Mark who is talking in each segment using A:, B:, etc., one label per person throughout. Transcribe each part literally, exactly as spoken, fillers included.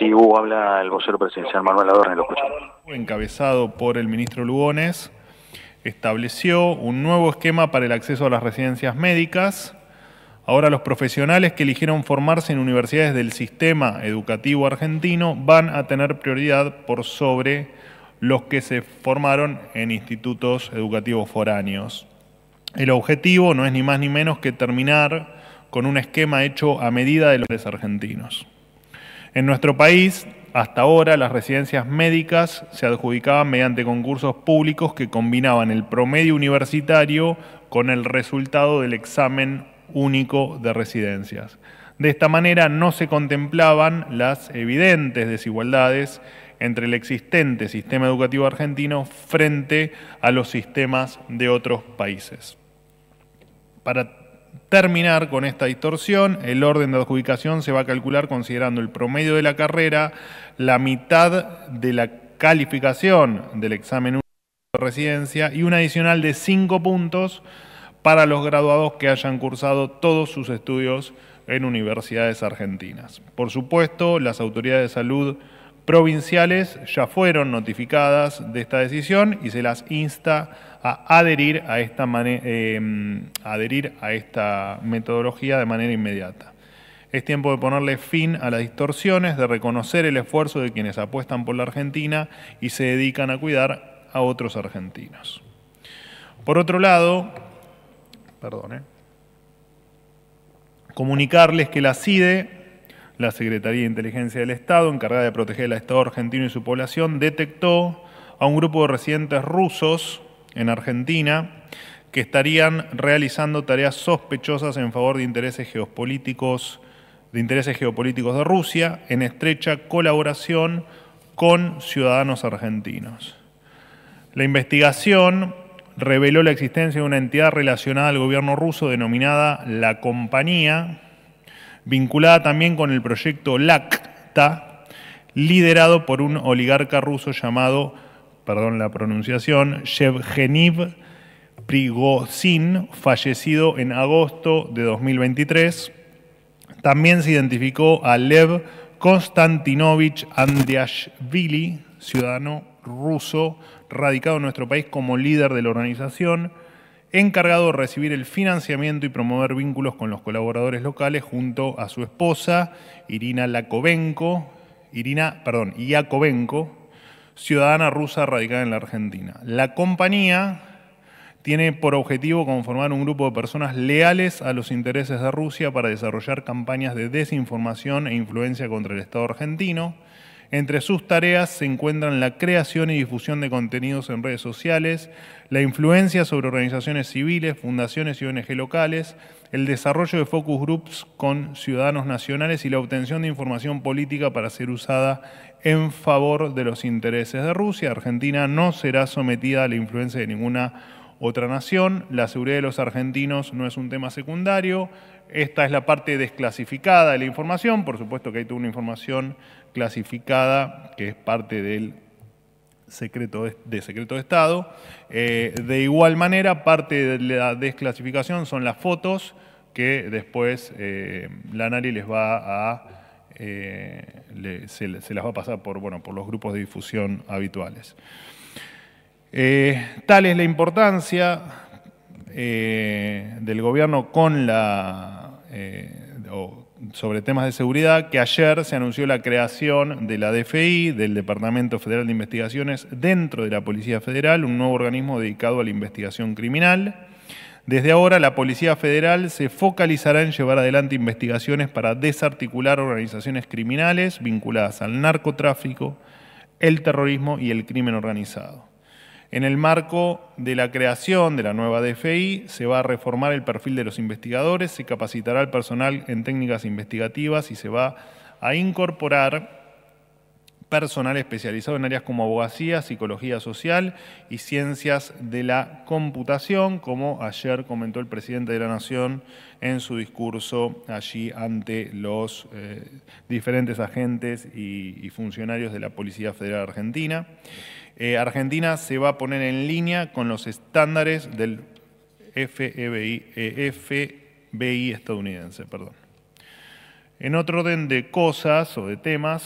A: Sí, Hugo, habla el vocero presidencial Manuel Adorni, lo escuchamos.
B: Encabezado por el ministro Lugones, estableció un nuevo esquema para el acceso a las residencias médicas. Ahora los profesionales que eligieron formarse en universidades del sistema educativo argentino van a tener prioridad por sobre los que se formaron en institutos educativos foráneos. El objetivo no es ni más ni menos que terminar con un esquema hecho a medida de los argentinos. En nuestro país, hasta ahora, las residencias médicas se adjudicaban mediante concursos públicos que combinaban el promedio universitario con el resultado del examen único de residencias. De esta manera no se contemplaban las evidentes desigualdades entre el existente sistema educativo argentino frente a los sistemas de otros países. Para terminar con esta distorsión, el orden de adjudicación se va a calcular considerando el promedio de la carrera, la mitad de la calificación del examen único de residencia y un adicional de cinco puntos para los graduados que hayan cursado todos sus estudios en universidades argentinas. Por supuesto, las autoridades de salud provinciales ya fueron notificadas de esta decisión y se las insta a adherir a esta, eh, adherir a esta metodología de manera inmediata. Es tiempo de ponerle fin a las distorsiones, de reconocer el esfuerzo de quienes apuestan por la Argentina y se dedican a cuidar a otros argentinos. Por otro lado, perdón, eh, comunicarles que la C I D E, la Secretaría de Inteligencia del Estado, encargada de proteger el Estado argentino y su población, detectó a un grupo de residentes rusos en Argentina que estarían realizando tareas sospechosas en favor de intereses geopolíticos, de intereses geopolíticos de Rusia, en estrecha colaboración con ciudadanos argentinos. La investigación reveló la existencia de una entidad relacionada al gobierno ruso denominada La Compañía, vinculada también con el proyecto Lakta, liderado por un oligarca ruso llamado, perdón la pronunciación, Yevgeny Prigozhin, fallecido en agosto de dos mil veintitrés. También se identificó a Lev Konstantinovich Andriashvili, ciudadano ruso radicado en nuestro país, como líder de la organización, encargado de recibir el financiamiento y promover vínculos con los colaboradores locales junto a su esposa, Irina Lakovenko, Irina, perdón, Yakovenko, ciudadana rusa radicada en la Argentina. La compañía tiene por objetivo conformar un grupo de personas leales a los intereses de Rusia para desarrollar campañas de desinformación e influencia contra el Estado argentino. Entre sus tareas se encuentran la creación y difusión de contenidos en redes sociales, la influencia sobre organizaciones civiles, fundaciones y O N G locales, el desarrollo de focus groups con ciudadanos nacionales y la obtención de información política para ser usada en favor de los intereses de Rusia. Argentina no será sometida a la influencia de ninguna otra nación. La seguridad de los argentinos no es un tema secundario. Esta es la parte desclasificada de la información. Por supuesto que hay toda una información clasificada que es parte del secreto de, de secreto de Estado. Eh, de igual manera, parte de la desclasificación son las fotos que después eh, la ANARI les va a eh, le, se, se las va a pasar por, bueno, por los grupos de difusión habituales. Eh, tal es la importancia eh, del gobierno con la, eh, o sobre temas de seguridad, que ayer se anunció la creación de la D F I, del Departamento Federal de Investigaciones, dentro de la Policía Federal, un nuevo organismo dedicado a la investigación criminal. Desde ahora, la Policía Federal se focalizará en llevar adelante investigaciones para desarticular organizaciones criminales vinculadas al narcotráfico, el terrorismo y el crimen organizado. En el marco de la creación de la nueva D F I, se va a reformar el perfil de los investigadores, se capacitará al personal en técnicas investigativas y se va a incorporar personal especializado en áreas como abogacía, psicología social y ciencias de la computación, como ayer comentó el presidente de la Nación en su discurso allí ante los eh, diferentes agentes y, y funcionarios de la Policía Federal Argentina. Eh, Argentina se va a poner en línea con los estándares del F B I, eh, F B I estadounidense. Perdón. En otro orden de cosas o de temas,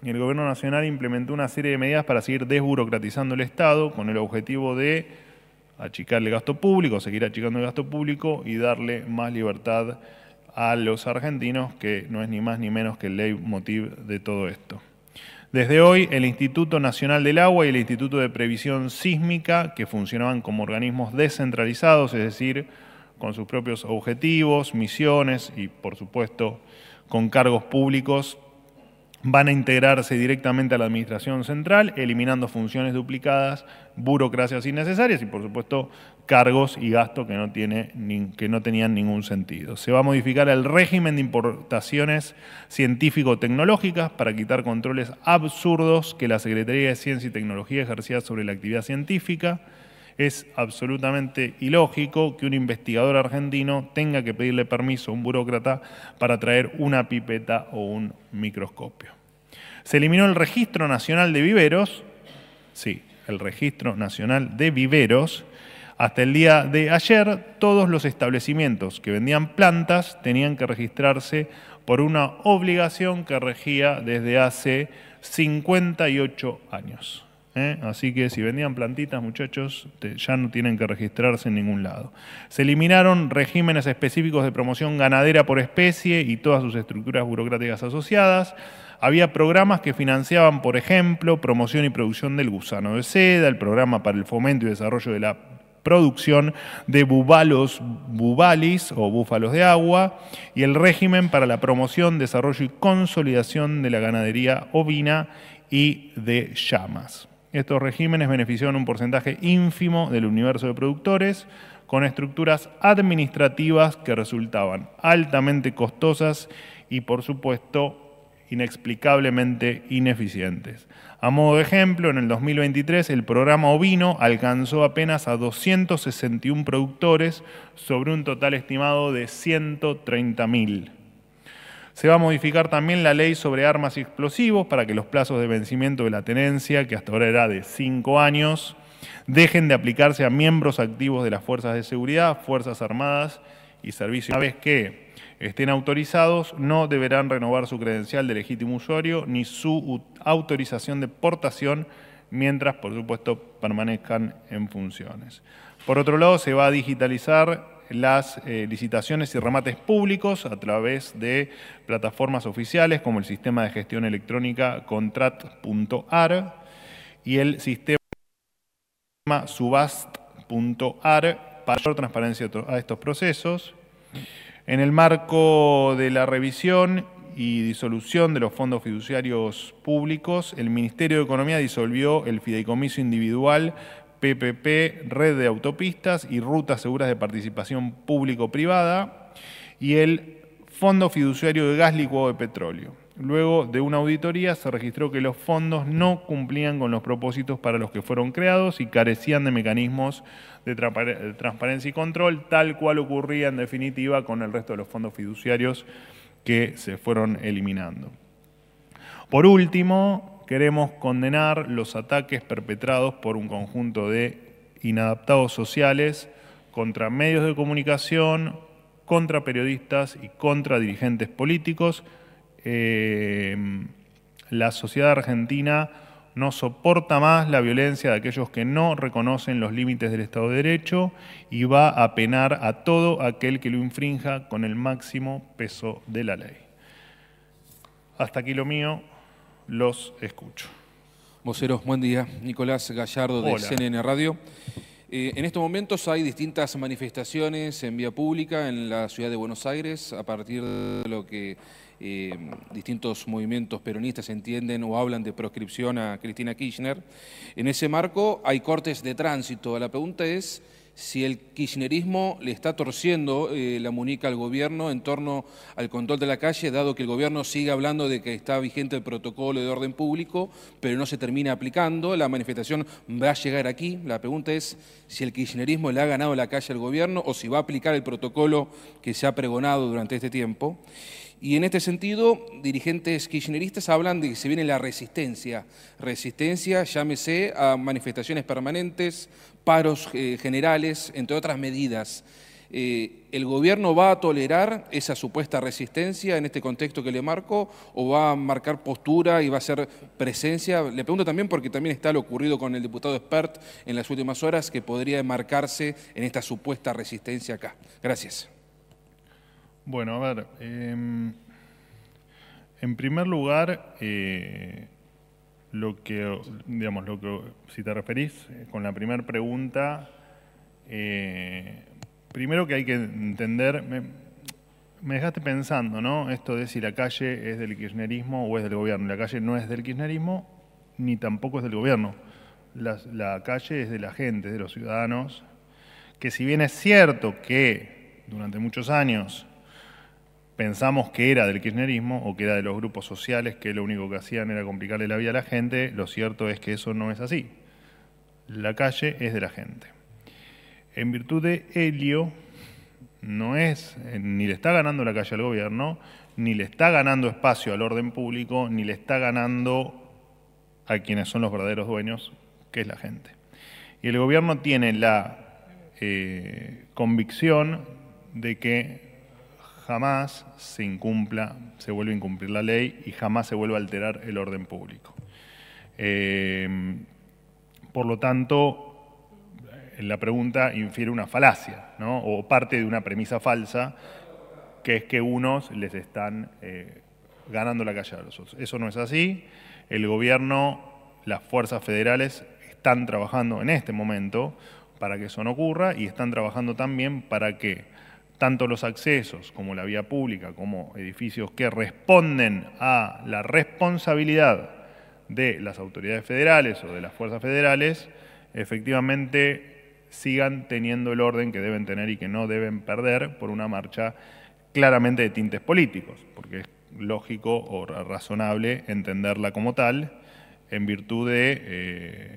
B: el Gobierno Nacional implementó una serie de medidas para seguir desburocratizando el Estado con el objetivo de achicar el gasto público, seguir achicando el gasto público y darle más libertad a los argentinos, que no es ni más ni menos que el leitmotiv de todo esto. Desde hoy, el Instituto Nacional del Agua y el Instituto de Previsión Sísmica, que funcionaban como organismos descentralizados, es decir, con sus propios objetivos, misiones y, por supuesto, con cargos públicos, van a integrarse directamente a la Administración Central, eliminando funciones duplicadas, burocracias innecesarias y, por supuesto, cargos y gastos que no, tiene, que no tenían ningún sentido. Se va a modificar el régimen de importaciones científico-tecnológicas para quitar controles absurdos que la Secretaría de Ciencia y Tecnología ejercía sobre la actividad científica. Es absolutamente ilógico que un investigador argentino tenga que pedirle permiso a un burócrata para traer una pipeta o un microscopio. Se eliminó el Registro Nacional de Viveros, sí, el Registro Nacional de Viveros. Hasta el día de ayer, todos los establecimientos que vendían plantas tenían que registrarse por una obligación que regía desde hace cincuenta y ocho años. ¿Eh? Así que si vendían plantitas, muchachos, te, ya no tienen que registrarse en ningún lado. Se eliminaron regímenes específicos de promoción ganadera por especie y todas sus estructuras burocráticas asociadas. Había programas que financiaban, por ejemplo, promoción y producción del gusano de seda, el programa para el fomento y desarrollo de la producción de bubalos bubalis o búfalos de agua y el régimen para la promoción, desarrollo y consolidación de la ganadería ovina y de llamas. Estos regímenes beneficiaron un porcentaje ínfimo del universo de productores con estructuras administrativas que resultaban altamente costosas y, por supuesto, inexplicablemente ineficientes. A modo de ejemplo, en el dos mil veintitrés el programa ovino alcanzó apenas a doscientos sesenta y uno productores sobre un total estimado de ciento treinta mil. Se va a modificar también la ley sobre armas y explosivos para que los plazos de vencimiento de la tenencia, que hasta ahora era de cinco años, dejen de aplicarse a miembros activos de las fuerzas de seguridad, fuerzas armadas y servicios. Una vez que estén autorizados, no deberán renovar su credencial de legítimo usuario ni su autorización de portación mientras, por supuesto, permanezcan en funciones. Por otro lado, se va a digitalizar las eh, licitaciones y remates públicos a través de plataformas oficiales como el sistema de gestión electrónica contrat punto a r y el sistema subast punto a r para mayor transparencia a estos procesos. En el marco de la revisión y disolución de los fondos fiduciarios públicos, el Ministerio de Economía disolvió el fideicomiso individual P P P, Red de Autopistas y Rutas Seguras de Participación Público-Privada y el Fondo Fiduciario de Gas Licuado de Petróleo. Luego de una auditoría se registró que los fondos no cumplían con los propósitos para los que fueron creados y carecían de mecanismos de transparencia y control, tal cual ocurría en definitiva con el resto de los fondos fiduciarios que se fueron eliminando. Por último, queremos condenar los ataques perpetrados por un conjunto de inadaptados sociales contra medios de comunicación, contra periodistas y contra dirigentes políticos. Eh, la sociedad argentina no soporta más la violencia de aquellos que no reconocen los límites del Estado de Derecho y va a penar a todo aquel que lo infrinja con el máximo peso de la ley. Hasta aquí lo mío. Los escucho.
C: Voceros, buen día. Nicolás Gallardo de
B: Hola.
C: C N N Radio. Eh, en estos momentos hay distintas manifestaciones en vía pública en la ciudad de Buenos Aires a partir de lo que eh, distintos movimientos peronistas entienden o hablan de proscripción a Cristina Kirchner. En ese marco hay cortes de tránsito. La pregunta es si el kirchnerismo le está torciendo eh, la muñeca al gobierno en torno al control de la calle, dado que el gobierno sigue hablando de que está vigente el protocolo de orden público, pero no se termina aplicando. La manifestación va a llegar aquí. La pregunta es si el kirchnerismo le ha ganado la calle al gobierno o si va a aplicar el protocolo que se ha pregonado durante este tiempo. Y en este sentido, dirigentes kirchneristas hablan de que se viene la resistencia. Resistencia, llámese a manifestaciones permanentes, paros eh, generales, entre otras medidas. Eh, ¿El gobierno va a tolerar esa supuesta resistencia en este contexto que le marco o va a marcar postura y va a ser presencia? Le pregunto también porque también está lo ocurrido con el diputado Espert en las últimas horas que podría marcarse en esta supuesta resistencia acá. Gracias.
B: Bueno, a ver, eh, en primer lugar, eh, lo que, digamos, lo que, si te referís eh, con la primera pregunta, eh, primero que hay que entender, me, me dejaste pensando, ¿no? Esto de si la calle es del kirchnerismo o es del gobierno. La calle no es del kirchnerismo ni tampoco es del gobierno. La, la calle es de la gente, de los ciudadanos, que si bien es cierto que durante muchos años pensamos que era del kirchnerismo o que era de los grupos sociales que lo único que hacían era complicarle la vida a la gente, lo cierto es que eso no es así. La calle es de la gente. En virtud de Helio, no es, ni le está ganando la calle al gobierno, ni le está ganando espacio al orden público, ni le está ganando a quienes son los verdaderos dueños, que es la gente. Y el gobierno tiene la eh, convicción de que jamás se incumpla, se vuelve a incumplir la ley y jamás se vuelve a alterar el orden público. Eh, por lo tanto, la pregunta infiere una falacia, ¿no? O parte de una premisa falsa, que es que unos les están eh, ganando la calle a los otros. Eso no es así. El gobierno, las fuerzas federales están trabajando en este momento para que eso no ocurra y están trabajando también para que tanto los accesos como la vía pública, como edificios que responden a la responsabilidad de las autoridades federales o de las fuerzas federales, efectivamente sigan teniendo el orden que deben tener y que no deben perder por una marcha claramente de tintes políticos, porque es lógico o razonable entenderla como tal, en virtud de, eh,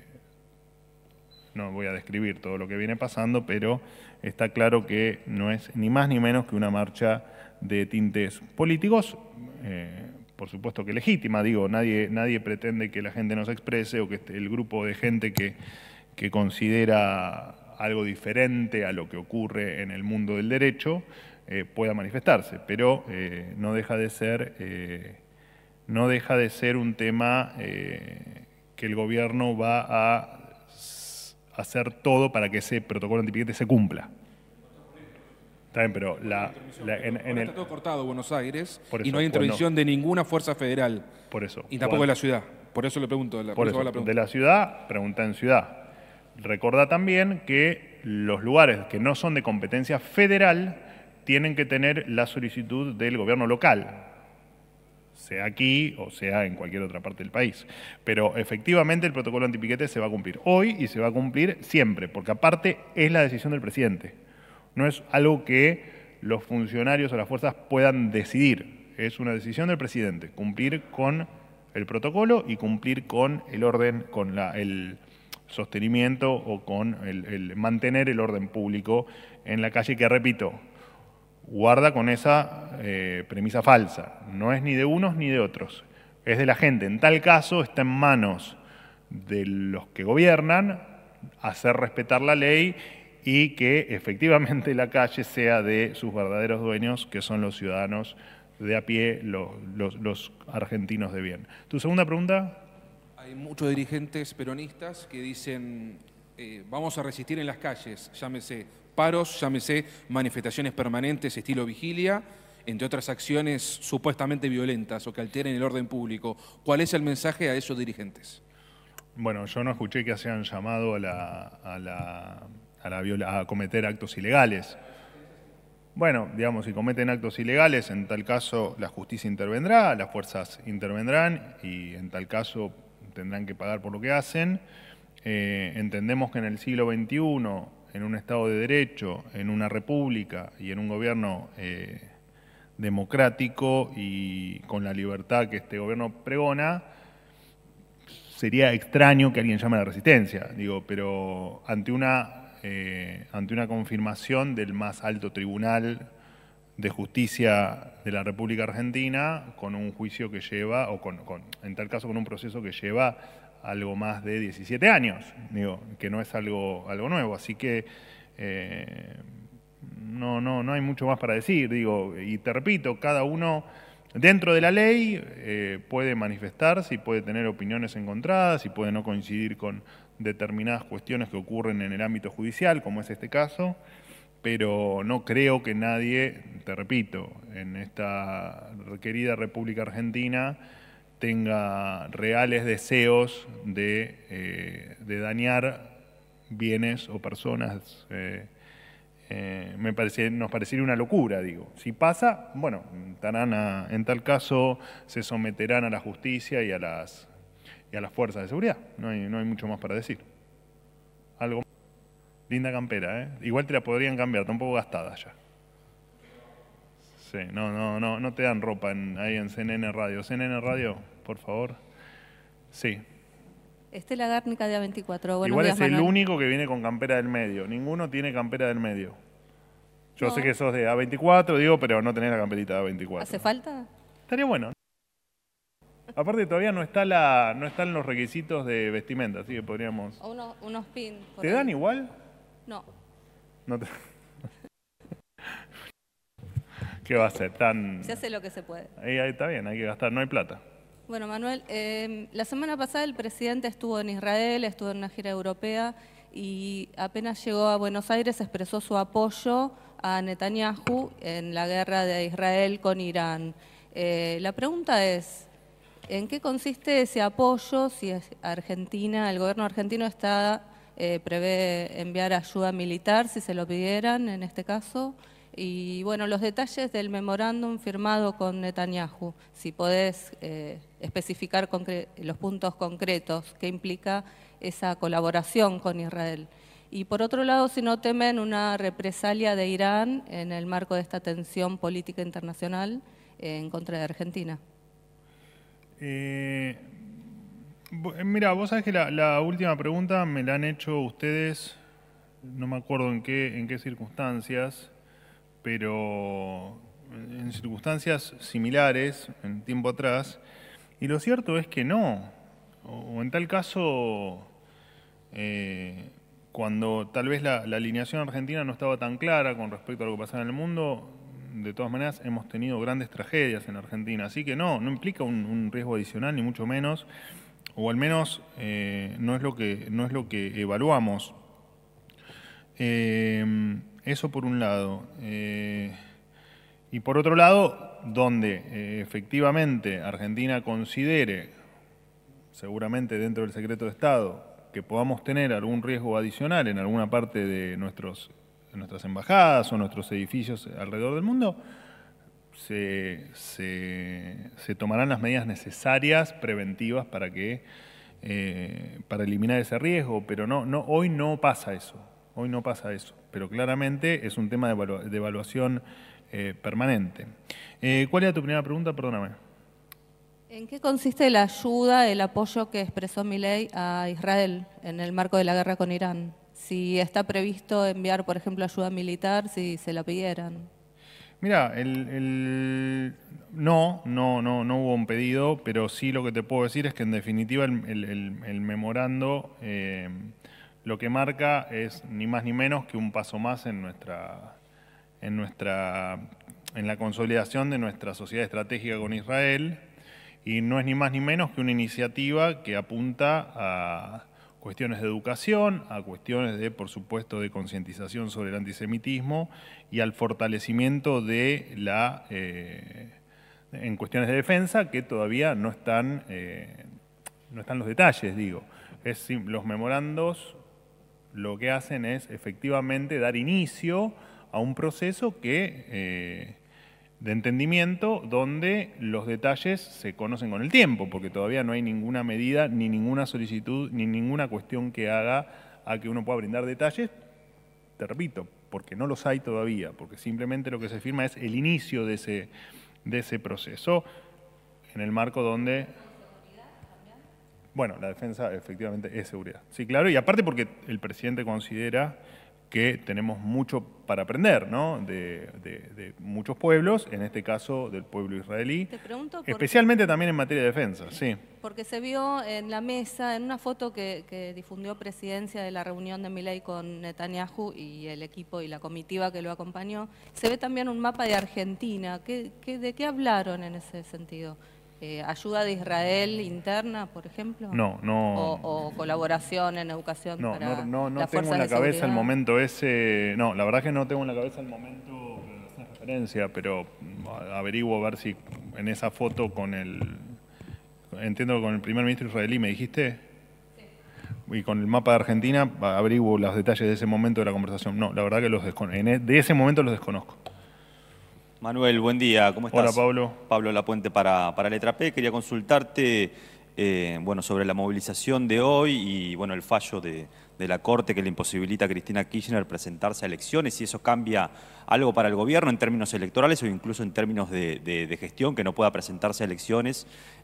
B: no voy a describir todo lo que viene pasando, pero está claro que no es ni más ni menos que una marcha de tintes políticos, eh, por supuesto que legítima, digo, nadie, nadie pretende que la gente no se exprese o que el grupo de gente que, que considera algo diferente a lo que ocurre en el mundo del derecho eh, pueda manifestarse, pero eh, no deja de ser, eh, no deja de ser un tema eh, que el gobierno va a hacer todo para que ese protocolo antipiquete se cumpla. Está bien, pero la, la, en, en el,
C: está todo cortado Buenos Aires
B: eso,
C: y no hay intervención
B: cuando,
C: de ninguna fuerza federal.
B: Por eso.
C: Y tampoco
B: cuando,
C: de la ciudad. Por eso le pregunto. La,
B: por
C: por
B: eso,
C: eso la pregunta.
B: De la ciudad, pregunta en ciudad. Recordá también que los lugares que no son de competencia federal tienen que tener la solicitud del gobierno local, sea aquí o sea en cualquier otra parte del país. Pero efectivamente el protocolo antipiquete se va a cumplir hoy y se va a cumplir siempre, porque aparte es la decisión del presidente. No es algo que los funcionarios o las fuerzas puedan decidir. Es una decisión del presidente, cumplir con el protocolo y cumplir con el orden, con la, el sostenimiento o con el, el mantener el orden público en la calle, que repito, guarda con esa eh, premisa falsa. No es ni de unos ni de otros, es de la gente. En tal caso está en manos de los que gobiernan hacer respetar la ley y que efectivamente la calle sea de sus verdaderos dueños, que son los ciudadanos de a pie, los, los, los argentinos de bien. ¿Tu segunda pregunta?
C: Hay muchos dirigentes peronistas que dicen eh, vamos a resistir en las calles, llámese paros, llámese manifestaciones permanentes estilo vigilia, entre otras acciones supuestamente violentas o que alteren el orden público. ¿Cuál es el mensaje a esos dirigentes?
B: Bueno, yo no escuché que se hayan llamado a, la, a, la, a, la viola, a cometer actos ilegales. Bueno, digamos, si cometen actos ilegales, en tal caso la justicia intervendrá, las fuerzas intervendrán y en tal caso tendrán que pagar por lo que hacen. Eh, entendemos que en el siglo veintiuno, en un Estado de Derecho, en una república y en un gobierno eh, democrático y con la libertad que este gobierno pregona, sería extraño que alguien llame a la resistencia, digo, pero ante una, eh, ante una confirmación del más alto tribunal de justicia de la República Argentina, con un juicio que lleva, o con, con, en tal caso con un proceso que lleva algo más de diecisiete años, digo, que no es algo, algo nuevo, así que eh, no, no, no hay mucho más para decir, digo, y te repito, cada uno dentro de la ley eh, puede manifestarse y puede tener opiniones encontradas y puede no coincidir con determinadas cuestiones que ocurren en el ámbito judicial, como es este caso, pero no creo que nadie, te repito, en esta querida República Argentina tenga reales deseos de, eh, de dañar bienes o personas. Eh, eh, me parece, nos parecería una locura, digo. Si pasa, bueno, estarán a, en tal caso se someterán a la justicia y a las, y a las fuerzas de seguridad. No hay, no hay mucho más para decir. Algo. Linda campera, ¿eh? Igual te la podrían cambiar, está un poco gastada ya. Sí, no, no, no, no te dan ropa en, ahí en C N N Radio. C N N Radio, por favor. Sí.
D: Estela Gárnica de A veinticuatro. Buenos
B: Igual
D: días,
B: es el
D: Manuel.
B: único que viene con campera del medio. Ninguno tiene campera del medio. Yo
D: No.
B: sé que sos de A veinticuatro, digo, pero no tenés la camperita de A veinticuatro.
D: ¿Hace falta?
B: Estaría bueno. Aparte todavía no está la, no están los requisitos de vestimenta, así que podríamos.
D: O unos, unos pins. por
B: ¿Te
D: ahí.
B: dan igual?
D: No.
B: No te... ¿Qué va a ser? Tan...
D: Se hace lo que se puede.
B: Ahí, ahí está bien, hay que gastar, no hay plata.
D: Bueno, Manuel, eh, la semana pasada el presidente estuvo en Israel, estuvo en una gira europea y apenas llegó a Buenos Aires expresó su apoyo a Netanyahu en la guerra de Israel con Irán. Eh, la pregunta es, ¿en qué consiste ese apoyo? Si es Argentina, el gobierno argentino está eh, prevé enviar ayuda militar, si se lo pidieran en este caso. Y bueno, los detalles del memorándum firmado con Netanyahu, si podés eh, especificar los puntos concretos que implica esa colaboración con Israel. Y por otro lado, si no temen una represalia de Irán en el marco de esta tensión política internacional eh, en contra de Argentina.
B: Eh, mira, vos sabés que la, la última pregunta me la han hecho ustedes, no me acuerdo en qué, en qué circunstancias, pero en circunstancias similares, en tiempo atrás, y lo cierto es que no, o en tal caso, eh, cuando tal vez la, la alineación argentina no estaba tan clara con respecto a lo que pasaba en el mundo, de todas maneras hemos tenido grandes tragedias en Argentina, así que no, no implica un, un riesgo adicional, ni mucho menos, o al menos eh, no es lo que, no es lo que evaluamos. Eh, Eso por un lado. Eh, y por otro lado, donde eh, efectivamente Argentina considere, seguramente dentro del secreto de Estado, que podamos tener algún riesgo adicional en alguna parte de, nuestros, de nuestras embajadas o nuestros edificios alrededor del mundo, se, se, se tomarán las medidas necesarias, preventivas, para, que, eh, para eliminar ese riesgo. Pero no, no, hoy no pasa eso. Hoy no pasa eso, pero claramente es un tema de, evalu de evaluación eh, permanente. Eh, ¿Cuál era tu primera pregunta? Perdóname.
D: ¿En qué consiste la ayuda, el apoyo que expresó Milei a Israel en el marco de la guerra con Irán? Si está previsto enviar, por ejemplo, ayuda militar, si se la pidieran.
B: Mira, el, el, no, no, no, no hubo un pedido, pero sí lo que te puedo decir es que en definitiva el, el, el, el memorando eh, lo que marca es ni más ni menos que un paso más en nuestra, en nuestra, en la consolidación de nuestra sociedad estratégica con Israel, y no es ni más ni menos que una iniciativa que apunta a cuestiones de educación, a cuestiones de, por supuesto, de concientización sobre el antisemitismo y al fortalecimiento de la, eh, en cuestiones de defensa, que todavía no están, eh, no están los detalles, digo. Es, los memorandos lo que hacen es efectivamente dar inicio a un proceso que, eh, de entendimiento donde los detalles se conocen con el tiempo, porque todavía no hay ninguna medida, ni ninguna solicitud, ni ninguna cuestión que haga a que uno pueda brindar detalles, te repito, porque no los hay todavía, porque simplemente lo que se firma es el inicio de ese, de ese proceso, en el marco donde... Bueno, la defensa efectivamente es seguridad. Sí, claro, y aparte porque el presidente considera que tenemos mucho para aprender, ¿no? de, de, de muchos pueblos, en este caso del pueblo israelí,
D: Te pregunto por-
B: especialmente también en materia de defensa, sí.
D: Porque se vio en la mesa, en una foto que, que difundió Presidencia de la reunión de Milei con Netanyahu y el equipo y la comitiva que lo acompañó, se ve también un mapa de Argentina. ¿Qué, qué, ¿De qué hablaron en ese sentido? Eh, ¿Ayuda de Israel interna, por ejemplo?
B: No, no.
D: ¿O, o colaboración en educación
B: No,
D: para
B: no, no, no
D: las
B: tengo
D: fuerzas
B: en la
D: de
B: cabeza
D: seguridad?
B: el momento ese, no, la verdad que no tengo en la cabeza el momento que haces referencia, pero averiguo a ver si en esa foto con el, entiendo que con el primer ministro israelí, ¿me dijiste? Sí. Y con el mapa de Argentina, averiguo los detalles de ese momento de la conversación. No, la verdad que los desconozco, de ese momento los desconozco.
E: Manuel, buen día, ¿cómo estás?
B: Hola, Pablo.
E: Pablo Lapuente para, para Letra P. Quería consultarte eh, bueno, sobre la movilización de hoy y bueno, el fallo de, de la Corte que le imposibilita a Cristina Kirchner presentarse a elecciones, si eso cambia algo para el gobierno en términos electorales o incluso en términos de, de, de gestión, que no pueda presentarse a elecciones,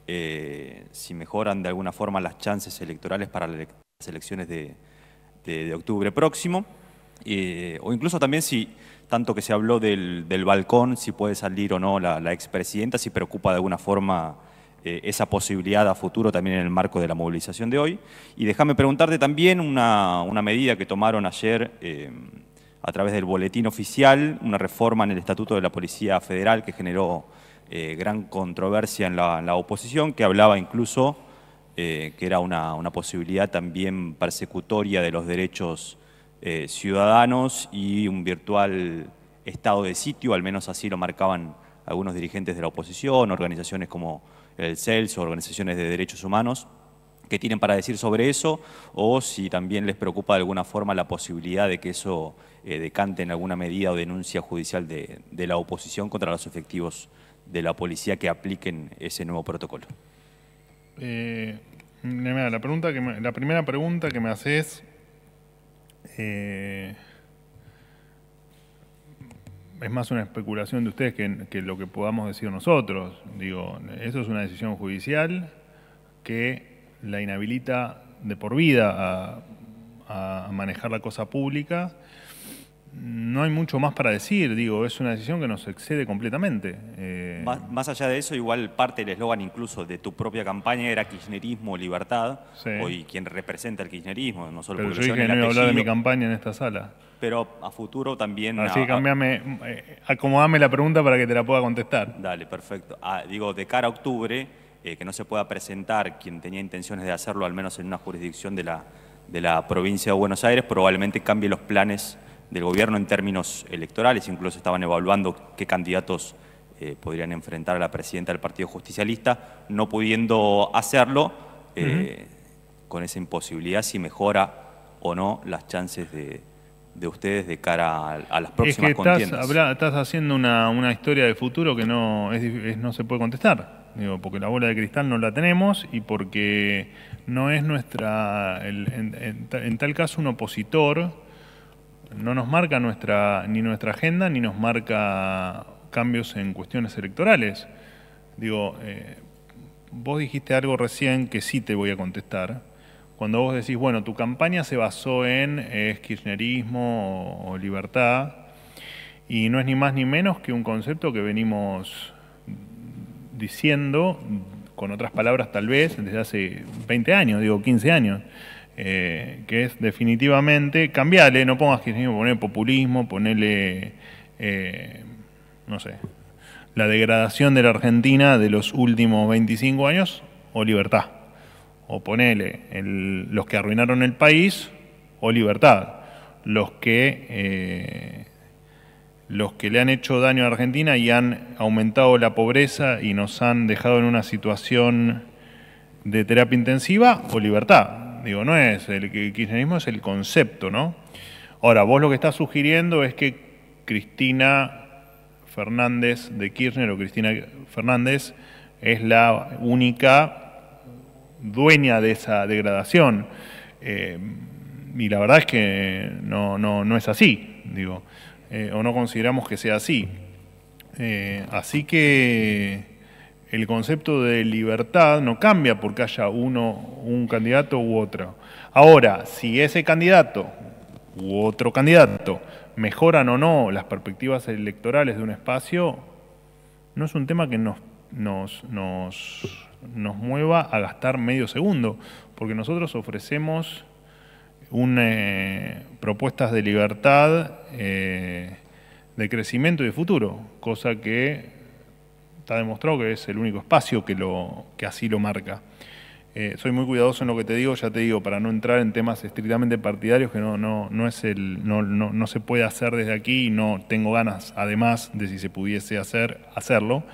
E: eh, si mejoran de alguna forma las chances electorales para las elecciones de, de, de octubre próximo, eh, o incluso también si... tanto que se habló del, del balcón, si puede salir o no la, la expresidenta, si preocupa de alguna forma eh, esa posibilidad a futuro también en el marco de la movilización de hoy. Y déjame preguntarte también una, una medida que tomaron ayer eh, a través del boletín oficial, una reforma en el Estatuto de la Policía Federal que generó eh, gran controversia en la, en la oposición, que hablaba incluso eh, que era una, una posibilidad también persecutoria de los derechos Eh, ciudadanos y un virtual estado de sitio, al menos así lo marcaban algunos dirigentes de la oposición, organizaciones como el CELSO, organizaciones de derechos humanos. ¿Qué tienen para decir sobre eso? O si también les preocupa de alguna forma la posibilidad de que eso eh, decante en alguna medida o denuncia judicial de, de la oposición contra los efectivos de la policía que apliquen ese nuevo protocolo.
B: Eh, mira, la, pregunta que me, la primera pregunta que me haces... Eh, es más una especulación de ustedes que, que lo que podamos decir nosotros. Digo, eso es una decisión judicial que la inhabilita de por vida a, a manejar la cosa pública. No hay mucho más para decir, digo, es una decisión que nos excede completamente. Eh,
E: más, más allá de eso, igual parte del eslogan incluso de tu propia campaña era kirchnerismo, libertad,
B: sí.
E: Hoy quien representa el kirchnerismo, no solo
B: pero
E: por
B: yo dije que no iba a hablar de mi campaña en esta sala.
E: Pero a futuro también...
B: Así que
E: a,
B: cambiame, eh, acomodame la pregunta para que te la pueda contestar.
E: Dale, perfecto. Ah, digo, de cara a octubre, eh, que no se pueda presentar quien tenía intenciones de hacerlo, al menos en una jurisdicción de la, de la provincia de Buenos Aires, probablemente cambie los planes del gobierno en términos electorales, incluso estaban evaluando qué candidatos eh, podrían enfrentar a la presidenta del Partido Justicialista, no pudiendo hacerlo, eh, uh-huh. con esa imposibilidad, si mejora o no las chances de, de ustedes de cara a, a las próximas
B: es que estás,
E: contiendas.
B: Habla, estás haciendo una, una historia de futuro que no, es, es, no se puede contestar, digo, porque la bola de cristal no la tenemos y porque no es nuestra, el, en, en, en tal caso un opositor no nos marca nuestra, ni nuestra agenda, ni nos marca cambios en cuestiones electorales. Digo, eh, vos dijiste algo recién que sí te voy a contestar. Cuando vos decís, bueno, tu campaña se basó en eh, kirchnerismo o, o libertad, y no es ni más ni menos que un concepto que venimos diciendo, con otras palabras tal vez, desde hace veinte años, digo quince años. Eh, que es definitivamente cambiarle, no pongas kirchnerismo, ponerle populismo, ponerle, eh, no sé, la degradación de la Argentina de los últimos veinticinco años o libertad. O ponele el, los que arruinaron el país o libertad. Los que, eh, los que le han hecho daño a Argentina y han aumentado la pobreza y nos han dejado en una situación de terapia intensiva o libertad. Digo, no es, el kirchnerismo es el concepto, ¿no? Ahora, vos lo que estás sugiriendo es que Cristina Fernández de Kirchner o Cristina Fernández es la única dueña de esa degradación. Eh, y la verdad es que no, no, no es así, digo, eh, o no consideramos que sea así. Eh, así que... el concepto de libertad no cambia porque haya uno, un candidato u otro. Ahora, si ese candidato u otro candidato mejoran o no las perspectivas electorales de un espacio, no es un tema que nos, nos, nos, nos mueva a gastar medio segundo, porque nosotros ofrecemos un, eh, propuestas de libertad, eh, de crecimiento y de futuro, cosa que está demostrado que es el único espacio que, lo, que así lo marca. Eh, soy muy cuidadoso en lo que te digo, ya te digo, para no entrar en temas estrictamente partidarios, que no, no, no, es el, no, no, no se puede hacer desde aquí y no tengo ganas, además de si se pudiese hacer, hacerlo,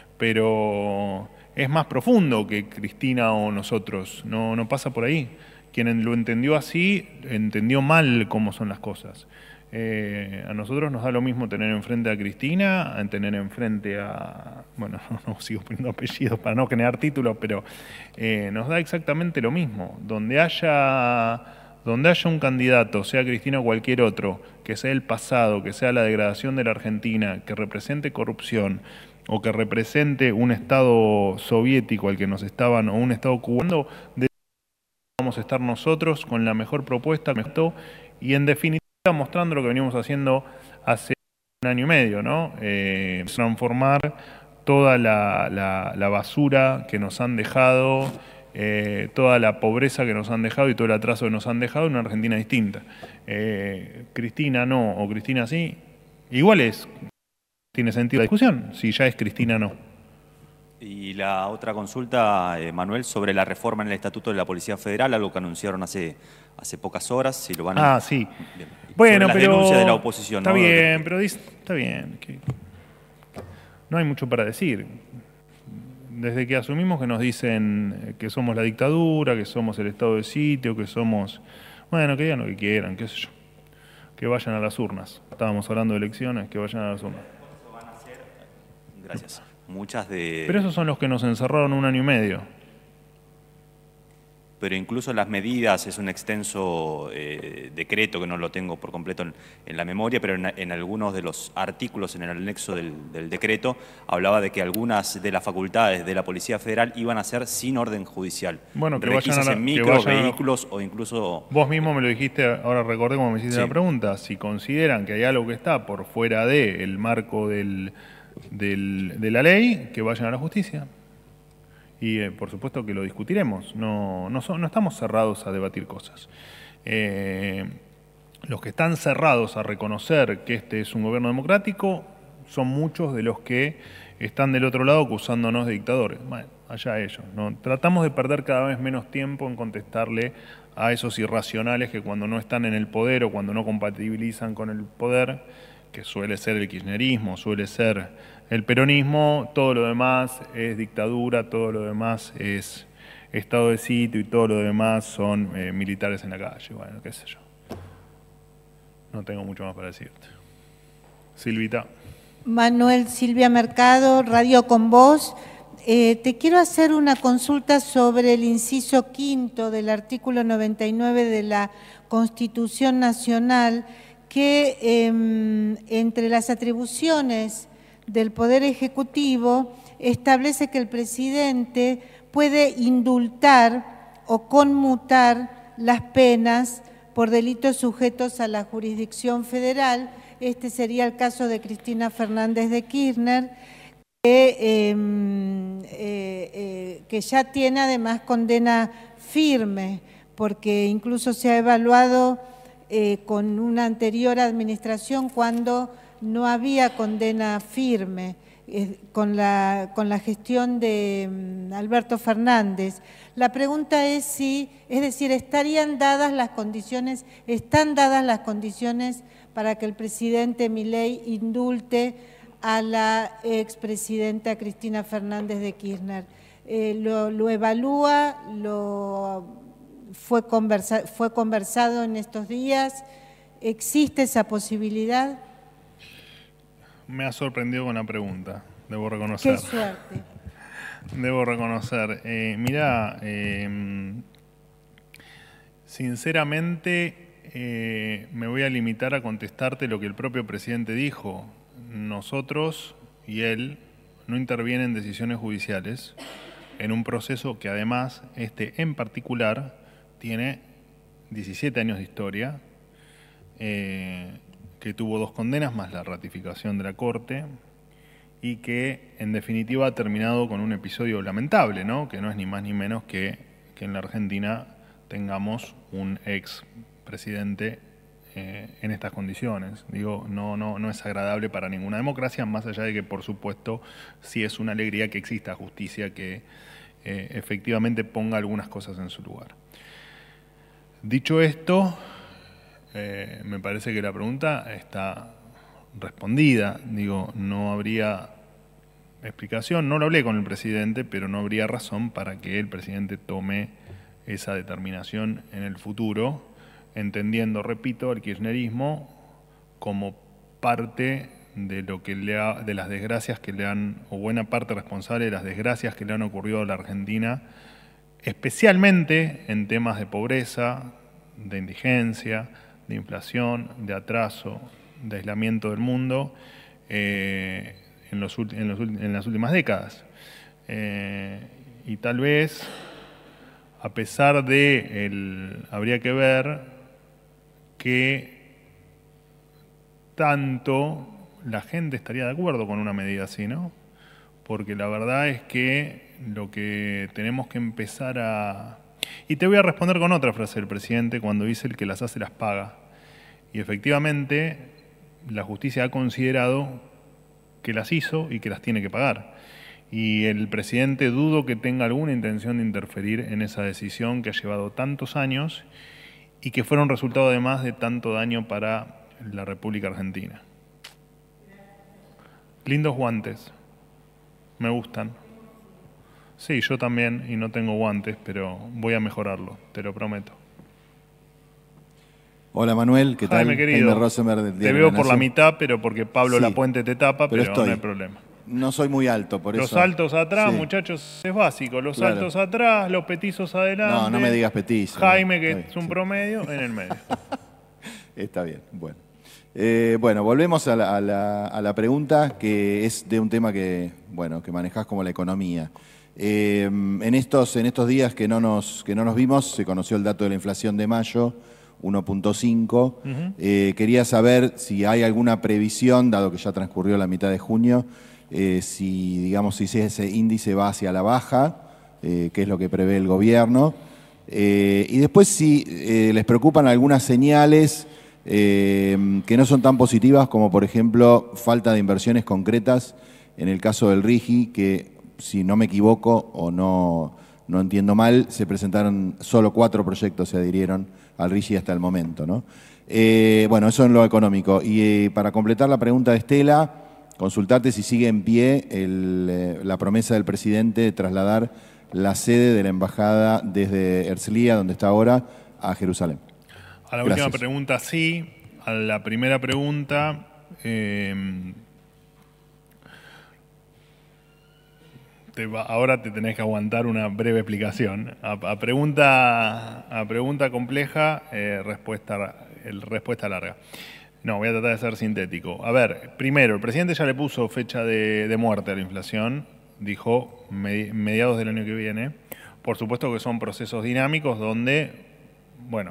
B: pero es más profundo que Cristina o nosotros, no, no pasa por ahí. Quien lo entendió así, entendió mal cómo son las cosas. Eh, a nosotros nos da lo mismo tener enfrente a Cristina, a tener enfrente a... Bueno, no sigo poniendo apellidos para no generar títulos, pero eh, nos da exactamente lo mismo. Donde haya, donde haya un candidato, sea Cristina o cualquier otro, que sea el pasado, que sea la degradación de la Argentina, que represente corrupción o que represente un Estado soviético al que nos estaban, o un Estado cubano, de vamos a estar nosotros con la mejor propuesta y en definitiva mostrando lo que venimos haciendo hace un año y medio, ¿no? Eh, transformar toda la, la, la basura que nos han dejado, eh, toda la pobreza que nos han dejado y todo el atraso que nos han dejado en una Argentina distinta. Eh, Cristina no, o Cristina sí, igual es, tiene sentido la discusión, si ya es Cristina no.
E: Y la otra consulta, eh, Manuel, sobre la reforma en el Estatuto de la Policía Federal, algo que anunciaron hace, hace pocas horas, si lo van a...
B: Ah, sí.
E: Bien.
B: Bueno,
E: sobre las
B: pero...
E: denuncias de la oposición,
B: está
E: ¿no?
B: bien, pero dice, está bien. Que no hay mucho para decir. Desde que asumimos que nos dicen que somos la dictadura, que somos el estado de sitio, que somos... Bueno, que digan lo que quieran, qué sé yo. Que vayan a las urnas. Estábamos hablando de elecciones, que vayan a las urnas.
E: Gracias. Muchas de...
B: Pero esos son los que nos encerraron un año y medio.
E: Pero incluso las medidas, es un extenso eh, decreto que no lo tengo por completo en, en la memoria, pero en, en algunos de los artículos en el anexo del, del decreto hablaba de que algunas de las facultades de la Policía Federal iban a ser sin orden judicial.
B: Bueno, que vayan a la,
E: en micros,
B: que vayan
E: vehículos o incluso...
B: Vos mismo me lo dijiste, ahora recordé cómo me hiciste
E: Sí.
B: la pregunta, si consideran que hay algo que está por fuera del marco del... Del, de la ley, que vayan a la justicia. Y eh, por supuesto que lo discutiremos, no, no, son, no estamos cerrados a debatir cosas. Eh, los que están cerrados a reconocer que este es un gobierno democrático son muchos de los que están del otro lado acusándonos de dictadores. Bueno, allá ellos, ¿no? Tratamos de perder cada vez menos tiempo en contestarle a esos irracionales que cuando no están en el poder o cuando no compatibilizan con el poder, que suele ser el kirchnerismo, suele ser el peronismo, todo lo demás es dictadura, todo lo demás es estado de sitio y todo lo demás son eh, militares en la calle, bueno, qué sé yo. No tengo mucho más para decirte. Silvita.
F: Manuel, Silvia Mercado, Radio con Vos. Eh, te quiero hacer una consulta sobre el inciso quinto del artículo noventa y nueve de la Constitución Nacional, que eh, entre las atribuciones del Poder Ejecutivo establece que el presidente puede indultar o conmutar las penas por delitos sujetos a la jurisdicción federal. Este sería el caso de Cristina Fernández de Kirchner, que, eh, eh, eh, que ya tiene además condena firme, porque incluso se ha evaluado Eh, con una anterior administración cuando no había condena firme, eh, con, la, con la gestión de um, Alberto Fernández. La pregunta es si, es decir, ¿estarían dadas las condiciones, están dadas las condiciones para que el presidente Milei indulte a la expresidenta Cristina Fernández de Kirchner? Eh, lo, lo evalúa, lo... Fue, conversa, fue conversado en estos días. ¿Existe esa posibilidad?
B: Me ha sorprendido con la pregunta, debo reconocer.
F: Qué suerte.
B: Debo reconocer. Eh, mirá, eh, sinceramente eh, me voy a limitar a contestarte lo que el propio presidente dijo. Nosotros y él no intervienen en decisiones judiciales en un proceso que además, este en particular, tiene diecisiete años de historia, eh, que tuvo dos condenas más la ratificación de la Corte y que en definitiva ha terminado con un episodio lamentable, ¿no? Que no es ni más ni menos que que en la Argentina tengamos un ex presidente eh, en estas condiciones. Digo, no, no, no es agradable para ninguna democracia, más allá de que, por supuesto, sí es una alegría que exista justicia que eh, efectivamente ponga algunas cosas en su lugar. Dicho esto, eh, me parece que la pregunta está respondida. Digo, no habría explicación, no lo hablé con el presidente, pero no habría razón para que el presidente tome esa determinación en el futuro, entendiendo, repito, el kirchnerismo como parte de lo que le ha, de las desgracias que le han, o buena parte responsable de las desgracias que le han ocurrido a la Argentina, especialmente en temas de pobreza, de indigencia, de inflación, de atraso, de aislamiento del mundo, eh, En, los, en, los, en las últimas décadas. Eh, y tal vez, a pesar de, el, habría que ver que tanto la gente estaría de acuerdo con una medida así, ¿no? Porque la verdad es que lo que tenemos que empezar a... Y te voy a responder con otra frase del presidente cuando dice: el que las hace las paga. Y efectivamente, la justicia ha considerado que las hizo y que las tiene que pagar. Y el presidente dudo que tenga alguna intención de interferir en esa decisión que ha llevado tantos años y que fueron resultado además de tanto daño para la República Argentina. Lindos guantes. Me gustan. Sí, yo también, y no tengo guantes, pero voy a mejorarlo, te lo prometo.
G: Hola Manuel, ¿qué tal?
B: Jaime, querido, te veo por la mitad, pero porque Pablo sí, Lapuente te tapa, pero, pero estoy, no hay problema.
G: No soy muy alto, por
B: los
G: eso...
B: Los altos atrás,
G: sí.
B: Muchachos, es básico. Los
G: claro.
B: altos atrás, los petizos adelante.
G: No, no me digas petizo.
B: Jaime, que
G: no,
B: es un
G: sí.
B: promedio, en el medio.
G: Está bien, bueno. Eh, bueno, volvemos a la, a, la, a la pregunta, que es de un tema que, bueno, que manejás como la economía. Eh, en, estos, en estos días que no, nos, que no nos vimos, se conoció el dato de la inflación de mayo, uno punto cinco. Uh-huh. eh, quería saber si hay alguna previsión, dado que ya transcurrió la mitad de junio, eh, si, digamos, si ese índice va hacia la baja, eh, que es lo que prevé el gobierno. Eh, y después si eh, les preocupan algunas señales eh, que no son tan positivas, como por ejemplo falta de inversiones concretas en el caso del RIGI, que si no me equivoco o no, no entiendo mal, se presentaron solo cuatro proyectos, se adhirieron al RIGI hasta el momento, ¿no? Eh, bueno, eso en lo económico. Y eh, para completar la pregunta de Estela, consultarte si sigue en pie el, eh, la promesa del presidente de trasladar la sede de la embajada desde Herzliya, donde está ahora, a Jerusalén.
B: A la
G: Gracias.
B: última pregunta sí. A la primera pregunta... Eh, te va, ahora te tenés que aguantar una breve explicación. A, a, pregunta, a pregunta compleja, eh, respuesta, el, respuesta larga. No, voy a tratar de ser sintético. A ver, primero, el presidente ya le puso fecha de, de muerte a la inflación. Dijo mediados del año que viene. Por supuesto que son procesos dinámicos donde, bueno,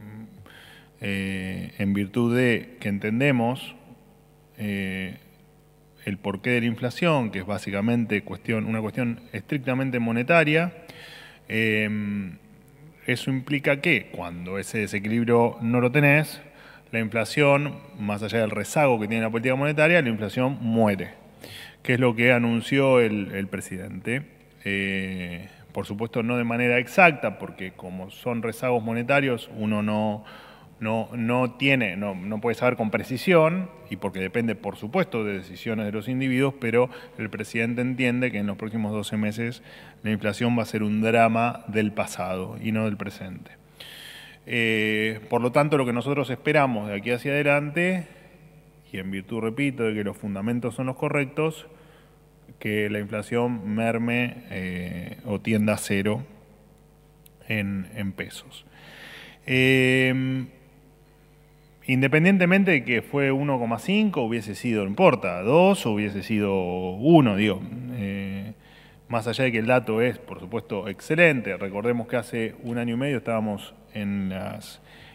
B: eh, en virtud de que entendemos eh, el porqué de la inflación, que es básicamente cuestión, una cuestión estrictamente monetaria, eh, eso implica que cuando ese desequilibrio no lo tenés, la inflación, más allá del rezago que tiene la política monetaria, la inflación muere, que es lo que anunció el, el presidente. Eh, por supuesto no de manera exacta, porque como son rezagos monetarios, uno no, no, no tiene, no, no puede saber con precisión, y porque depende, por supuesto, de decisiones de los individuos, pero el presidente entiende que en los próximos doce meses la inflación va a ser un drama del pasado y no del presente. Eh, por lo tanto, lo que nosotros esperamos de aquí hacia adelante, y en virtud, repito, de que los fundamentos son los correctos, que la inflación merme eh, o tienda a cero en, en pesos. Eh, independientemente de que fue uno coma cinco, hubiese sido, no importa, dos o hubiese sido uno, digo, eh, más allá de que el dato es, por supuesto, excelente. Recordemos que hace un año y medio estábamos en, las,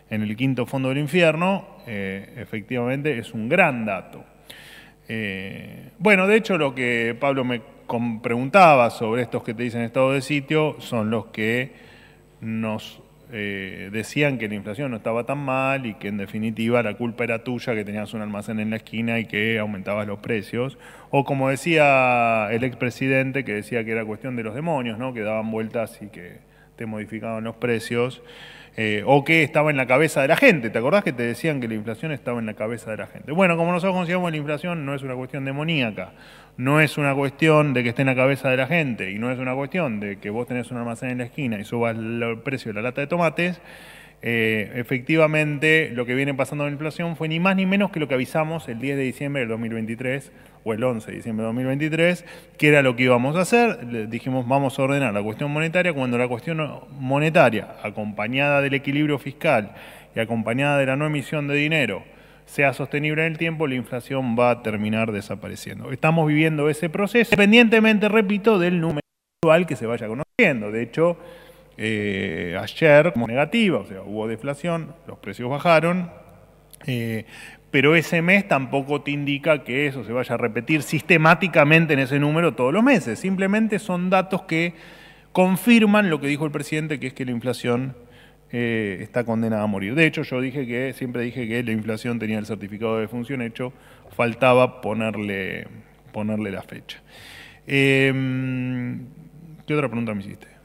B: en el quinto fondo del infierno, eh, efectivamente es un gran dato. Eh, bueno, de hecho lo que Pablo me preguntaba sobre estos que te dicen estado de sitio son los que nos eh, decían que la inflación no estaba tan mal y que en definitiva la culpa era tuya, que tenías un almacén en la esquina y que aumentabas los precios. O como decía el expresidente, que decía que era cuestión de los demonios, ¿no? Que daban vueltas y que te modificaban los precios. Eh, o que estaba en la cabeza de la gente. ¿Te acordás que te decían que la inflación estaba en la cabeza de la gente? Bueno, como nosotros consideramos la inflación no es una cuestión demoníaca, no es una cuestión de que esté en la cabeza de la gente y no es una cuestión de que vos tenés un almacén en la esquina y subas el precio de la lata de tomates. Eh, efectivamente, lo que viene pasando con la inflación fue ni más ni menos que lo que avisamos el diez de diciembre del dos mil veintitrés, o el once de diciembre del dos mil veintitrés, que era lo que íbamos a hacer. Le dijimos, vamos a ordenar la cuestión monetaria, cuando la cuestión monetaria, acompañada del equilibrio fiscal y acompañada de la no emisión de dinero, sea sostenible en el tiempo, la inflación va a terminar desapareciendo. Estamos viviendo ese proceso, independientemente, repito, del número actual que se vaya conociendo. De hecho, Eh, ayer como negativa, o sea, hubo deflación, los precios bajaron, eh, pero ese mes tampoco te indica que eso se vaya a repetir sistemáticamente en ese número todos los meses. Simplemente son datos que confirman lo que dijo el presidente, que es que la inflación eh, está condenada a morir. De hecho, yo dije que siempre dije que la inflación tenía el certificado de defunción hecho, faltaba ponerle, ponerle la fecha. Eh, ¿Qué otra pregunta me hiciste?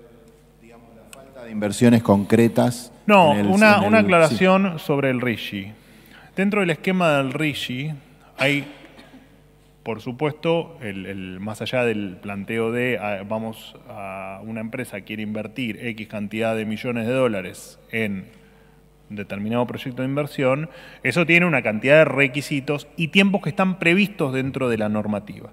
G: De inversiones concretas.
B: No,
G: en el,
B: una,
G: en el,
B: una aclaración
G: sí.
B: sobre el RIGI. Dentro del esquema del RIGI hay, por supuesto, el, el, más allá del planteo de a, vamos a una empresa quiere invertir X cantidad de millones de dólares en determinado proyecto de inversión, eso tiene una cantidad de requisitos y tiempos que están previstos dentro de la normativa.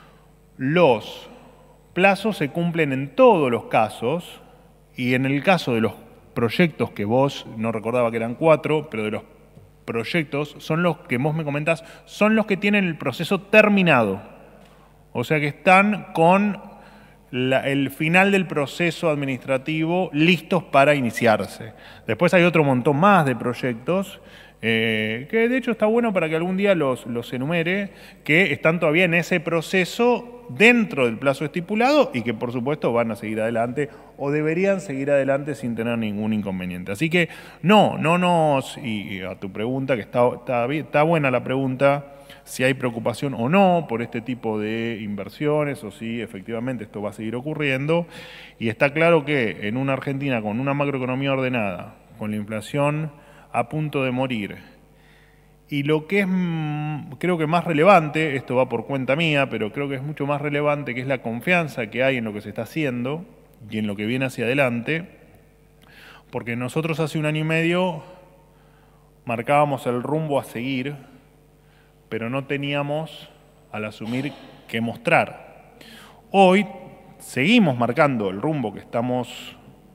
B: Los plazos se cumplen en todos los casos. Y en el caso de los proyectos que vos, no recordaba que eran cuatro, pero de los proyectos, son los que vos me comentás, son los que tienen el proceso terminado. O sea que están con la, el final del proceso administrativo listos para iniciarse. Después hay otro montón más de proyectos, eh, que de hecho está bueno para que algún día los, los enumere, que están todavía en ese proceso dentro del plazo estipulado y que por supuesto van a seguir adelante o deberían seguir adelante sin tener ningún inconveniente. Así que no, no nos, y, y a tu pregunta, que está, está, está buena la pregunta, si hay preocupación o no por este tipo de inversiones o si efectivamente esto va a seguir ocurriendo. Y está claro que en una Argentina con una macroeconomía ordenada, con la inflación a punto de morir, y lo que es, creo que más relevante, esto va por cuenta mía, pero creo que es mucho más relevante, que es la confianza que hay en lo que se está haciendo y en lo que viene hacia adelante, porque nosotros hace un año y medio marcábamos el rumbo a seguir, pero no teníamos, al asumir, que mostrar. Hoy seguimos marcando el rumbo que estamos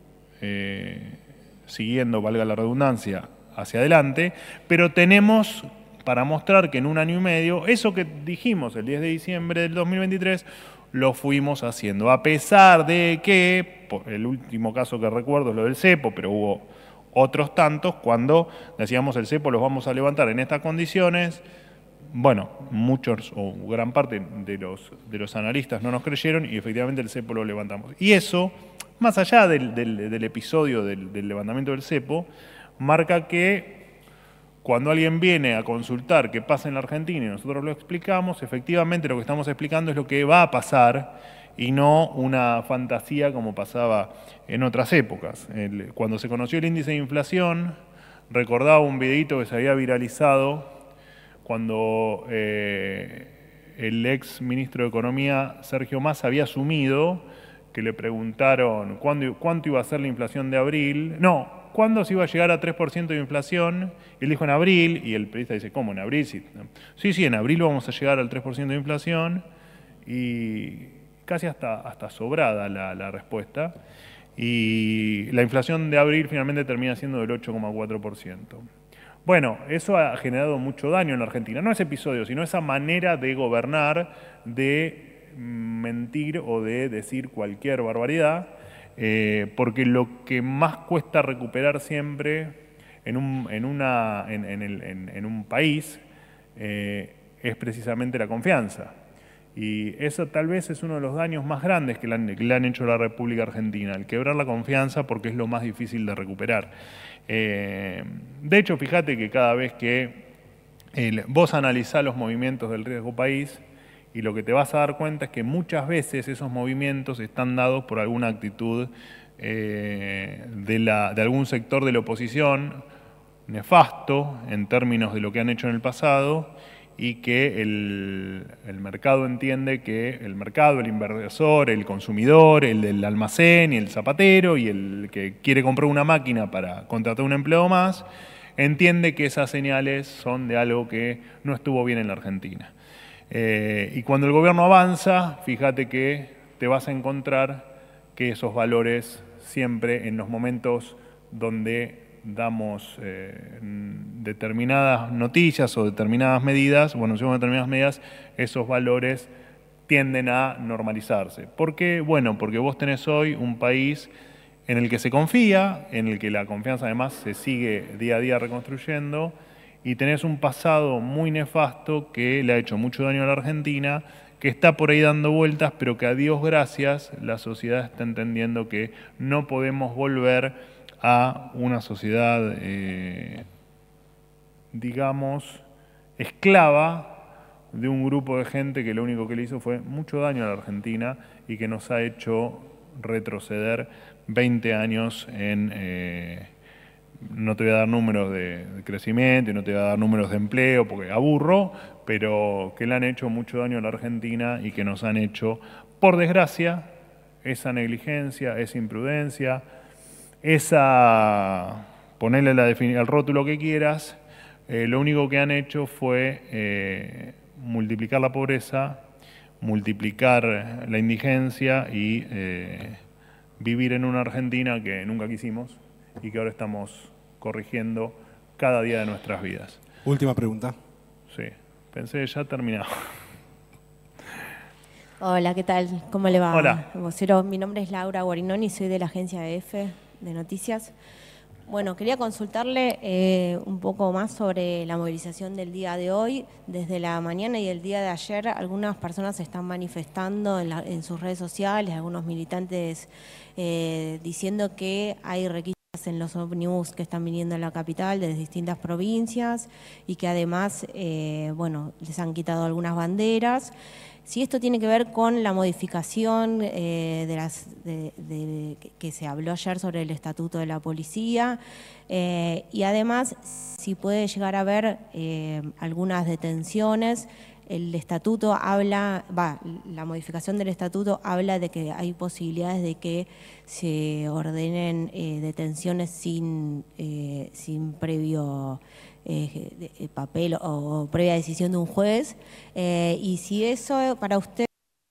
B: eh, siguiendo, valga la redundancia, hacia adelante, pero tenemos para mostrar que en un año y medio, eso que dijimos el diez de diciembre del dos mil veintitrés, lo fuimos haciendo, a pesar de que, el último caso que recuerdo es lo del cepo, pero hubo otros tantos, cuando decíamos el cepo los vamos a levantar en estas condiciones, bueno, muchos o gran parte de los, de los analistas no nos creyeron y efectivamente el cepo lo levantamos. Y eso, más allá del, del, del episodio del, del levantamiento del cepo, marca que cuando alguien viene a consultar qué pasa en la Argentina y nosotros lo explicamos, efectivamente lo que estamos explicando es lo que va a pasar y no una fantasía como pasaba en otras épocas. El, cuando se conoció el índice de inflación, recordaba un videito que se había viralizado cuando eh, el ex ministro de Economía, Sergio Massa, había asumido, que le preguntaron ¿cuándo, cuánto iba a ser la inflación de abril. No, ¿cuándo se iba a llegar a tres por ciento de inflación? Y él dijo en abril, y el periodista dice, ¿cómo en abril? Sí, sí, sí, en abril vamos a llegar al tres por ciento de inflación, y casi hasta, hasta sobrada la, la respuesta. Y la inflación de abril finalmente termina siendo del ocho coma cuatro por ciento. Bueno, eso ha generado mucho daño en la Argentina. No ese episodio, sino esa manera de gobernar, de mentir o de decir cualquier barbaridad, eh, porque lo que más cuesta recuperar siempre en un, en una, en, en el, en, en un país eh, es precisamente la confianza. Y eso tal vez es uno de los daños más grandes que le han, que le han hecho a la República Argentina, el quebrar la confianza, porque es lo más difícil de recuperar. Eh, de hecho, fíjate que cada vez que el, vos analizás los movimientos del riesgo país, y lo que te vas a dar cuenta es que muchas veces esos movimientos están dados por alguna actitud eh, de, la, de algún sector de la oposición nefasto en términos de lo que han hecho en el pasado, y que el, el mercado entiende que el mercado, el inversor, el consumidor, el del almacén y el zapatero y el que quiere comprar una máquina para contratar un empleado más, entiende que esas señales son de algo que no estuvo bien en la Argentina. Eh, y cuando el gobierno avanza, fíjate que te vas a encontrar que esos valores siempre en los momentos donde damos eh, determinadas noticias o determinadas medidas, o anunciamos determinadas medidas, esos valores tienden a normalizarse. ¿Por qué? Bueno, porque vos tenés hoy un país en el que se confía, en el que la confianza además se sigue día a día reconstruyendo, y tenés un pasado muy nefasto que le ha hecho mucho daño a la Argentina, que está por ahí dando vueltas, pero que a Dios gracias la sociedad está entendiendo que no podemos volver a una sociedad, eh, digamos, esclava de un grupo de gente que lo único que le hizo fue mucho daño a la Argentina y que nos ha hecho retroceder veinte años en... Eh, no te voy a dar números de, de crecimiento y no te voy a dar números de empleo porque aburro, pero que le han hecho mucho daño a la Argentina y que nos han hecho, por desgracia, esa negligencia, esa imprudencia, esa, ponerle la el rótulo que quieras, eh, lo único que han hecho fue eh, multiplicar la pobreza, multiplicar la indigencia y eh, vivir en una Argentina que nunca quisimos y que ahora estamos corrigiendo cada día de nuestras vidas.
H: Última pregunta.
B: Sí, pensé ya terminado.
I: Hola, ¿qué tal? ¿Cómo le va?
B: Hola.
I: Vocero, mi nombre es Laura Guarinoni, soy de la agencia E F de Noticias. Bueno, quería consultarle eh, un poco más sobre la movilización del día de hoy. Desde la mañana y el día de ayer, algunas personas se están manifestando en, la, en sus redes sociales, algunos militantes eh, diciendo que hay requisitos en los ómnibus que están viniendo a la capital de distintas provincias y que además, eh, bueno, les han quitado algunas banderas. Si esto tiene que ver con la modificación eh, de las, de, de, que se habló ayer sobre el Estatuto de la Policía eh, y además si puede llegar a haber eh, algunas detenciones. El Estatuto habla, va, la modificación del Estatuto habla de que hay posibilidades de que se ordenen eh, detenciones sin, eh, sin previo eh, de, de papel o, o previa decisión de un juez. Eh, y si eso para usted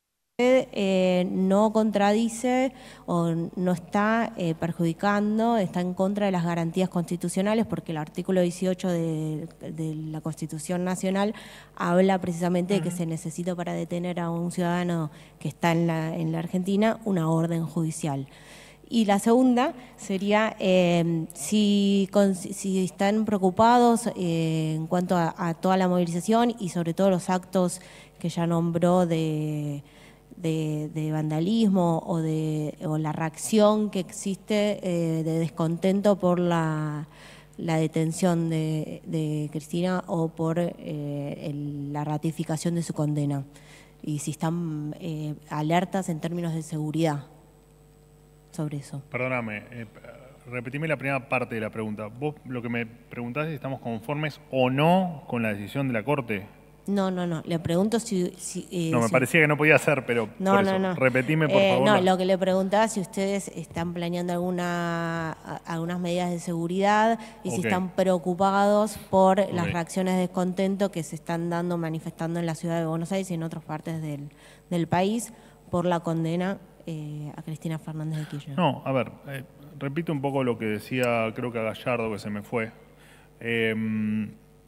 I: eh, no contradice o no está eh, perjudicando, está en contra de las garantías constitucionales, porque el artículo dieciocho de, de la Constitución Nacional habla precisamente de que se necesita para detener a un ciudadano que está en la, en la Argentina una orden judicial. Y la segunda sería eh, si, con, si están preocupados eh, en cuanto a, a toda la movilización y sobre todo los actos que ya nombró de... De, de vandalismo o de o la reacción que existe eh, de descontento por la, la detención de, de Cristina o por eh, el, la ratificación de su condena, y si están eh, alertas en términos de seguridad sobre eso.
B: Perdóname, eh, repetime la primera parte de la pregunta. Vos lo que me preguntás es si estamos conformes o no con la decisión de la Corte.
I: No, no, no. Le pregunto si... si eh,
B: no, me
I: si...
B: parecía que no podía ser, pero
I: no,
B: por
I: no,
B: eso.
I: No.
B: Repetime, por
I: eh,
B: favor.
I: No, lo que le preguntaba es si ustedes están planeando alguna, algunas medidas de seguridad y okay. si están preocupados por okay. las reacciones de descontento que se están dando, manifestando en la ciudad de Buenos Aires y en otras partes del, del país por la condena eh, a Cristina Fernández de Kirchner.
B: No, a ver, eh, repito un poco lo que decía, creo que a Gallardo, que se me fue. Eh,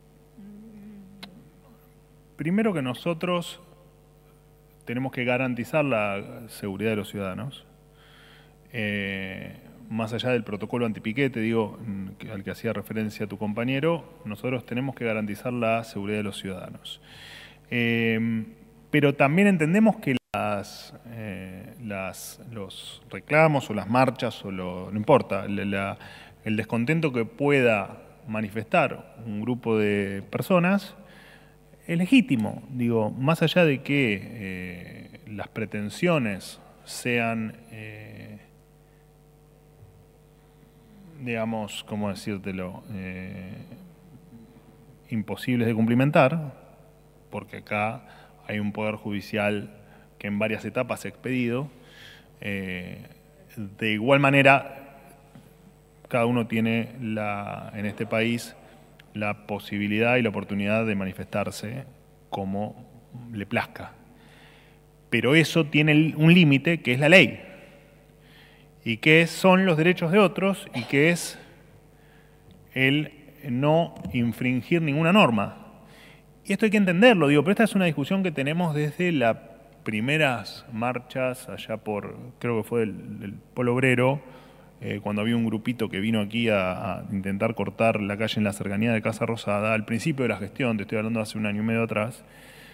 B: Primero que nosotros tenemos que garantizar la seguridad de los ciudadanos. Eh, más allá del protocolo antipiquete, digo, al que hacía referencia tu compañero, nosotros tenemos que garantizar la seguridad de los ciudadanos. Eh, pero también entendemos que las, eh, las, los reclamos o las marchas, o lo, no importa, la, la, el descontento que pueda manifestar un grupo de personas es legítimo. Digo, más allá de que eh, las pretensiones sean, eh, digamos, ¿cómo decírtelo?, eh, imposibles de cumplimentar, porque acá hay un poder judicial que en varias etapas ha expedido. Eh, de igual manera, cada uno tiene la, en este país la posibilidad y la oportunidad de manifestarse como le plazca. Pero eso tiene un límite, que es la ley, y que son los derechos de otros, y que es el no infringir ninguna norma. Y esto hay que entenderlo, digo, pero esta es una discusión que tenemos desde las primeras marchas, allá por, creo que fue el, el Polo Obrero, eh, cuando había un grupito que vino aquí a, a intentar cortar la calle en la cercanía de Casa Rosada, al principio de la gestión, te estoy hablando de hace un año y medio atrás.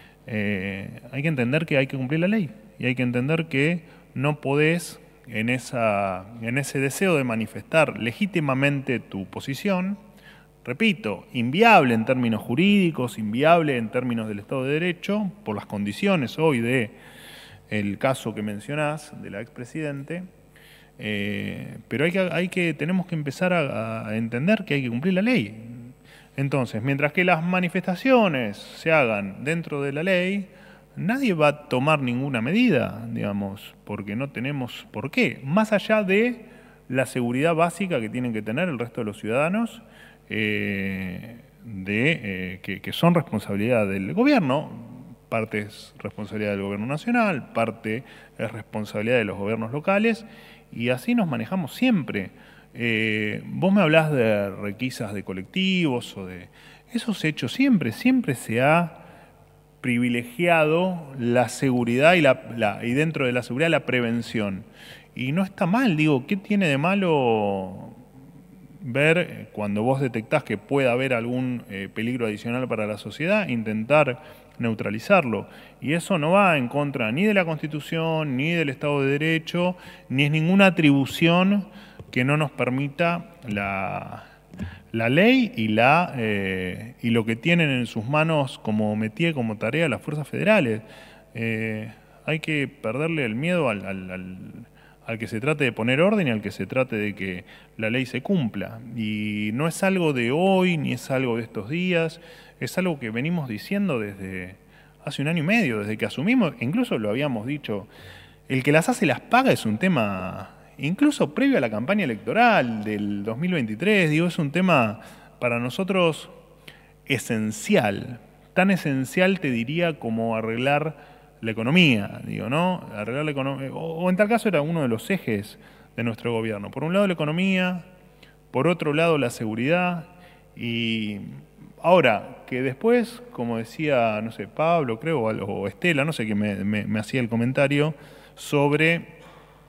B: Eh, hay que entender que hay que cumplir la ley, y hay que entender que no podés, en, esa, en ese deseo de manifestar legítimamente tu posición, repito, inviable en términos jurídicos, inviable en términos del Estado de Derecho, por las condiciones hoy de el caso que mencionás de la expresidente, eh, pero hay que, hay que, tenemos que empezar a, a entender que hay que cumplir la ley. Entonces, mientras que las manifestaciones se hagan dentro de la ley, nadie va a tomar ninguna medida, digamos, porque no tenemos por qué, más allá de la seguridad básica que tienen que tener el resto de los ciudadanos, eh, de, eh, que, que son responsabilidad del gobierno. Parte es responsabilidad del gobierno nacional, parte es responsabilidad de los gobiernos locales, y así nos manejamos siempre. Eh, vos me hablás de requisas de colectivos o de esos hechos, siempre, siempre se ha privilegiado la seguridad y, la, la, y dentro de la seguridad la prevención. Y no está mal, digo, ¿qué tiene de malo ver cuando vos detectás que pueda haber algún eh, peligro adicional para la sociedad, intentar neutralizarlo? Y eso no va en contra ni de la Constitución, ni del Estado de Derecho, ni es ninguna atribución que no nos permita la, la ley y, la, eh, y lo que tienen en sus manos como métier, como tarea las fuerzas federales. Eh, hay que perderle el miedo al, al, al, al que se trate de poner orden y al que se trate de que la ley se cumpla. Y no es algo de hoy, ni es algo de estos días, es algo que venimos diciendo desde hace un año y medio, desde que asumimos, incluso lo habíamos dicho, el que las hace las paga es un tema... Incluso previo a la campaña electoral del dos mil veintitrés, digo, es un tema para nosotros esencial, tan esencial te diría como arreglar la economía, digo, ¿no? Arreglar la economía, o, o en tal caso era uno de los ejes de nuestro gobierno. Por un lado la economía, por otro lado la seguridad, y ahora que después, como decía, no sé, Pablo creo, o Estela, no sé, que me, me, me hacía el comentario sobre...